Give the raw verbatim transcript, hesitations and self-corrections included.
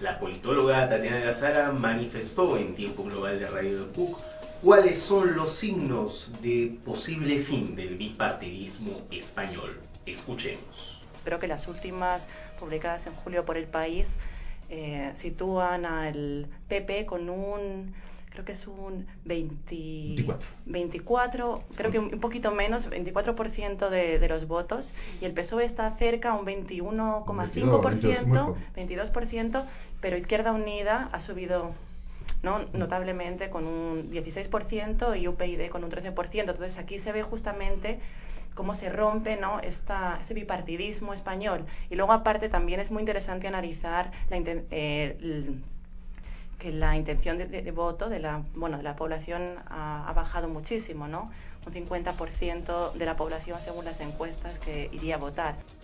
La politóloga Tatiana de la Sara manifestó en Tiempo Global de Radio de Cook cuáles son los signos de posible fin del bipartidismo español. Escuchemos. Creo que las últimas publicadas en julio por El País eh, sitúan al P P con un, creo que es un veinte, veinticuatro, creo que un poquito menos, veinticuatro por ciento de, de los votos, y el P S O E está cerca, un veintiuno coma cinco por ciento, veintidós por ciento, pero Izquierda Unida ha subido, ¿no?, notablemente con un dieciséis por ciento y U P YD con un trece por ciento. Entonces aquí se ve justamente cómo se rompe, ¿no?, Esta, este bipartidismo español. Y luego aparte también es muy interesante analizar la, eh, el, que la intención de, de, de voto de la, bueno, de la población ha, ha bajado muchísimo, ¿no? Un cincuenta por ciento de la población, según las encuestas, que iría a votar.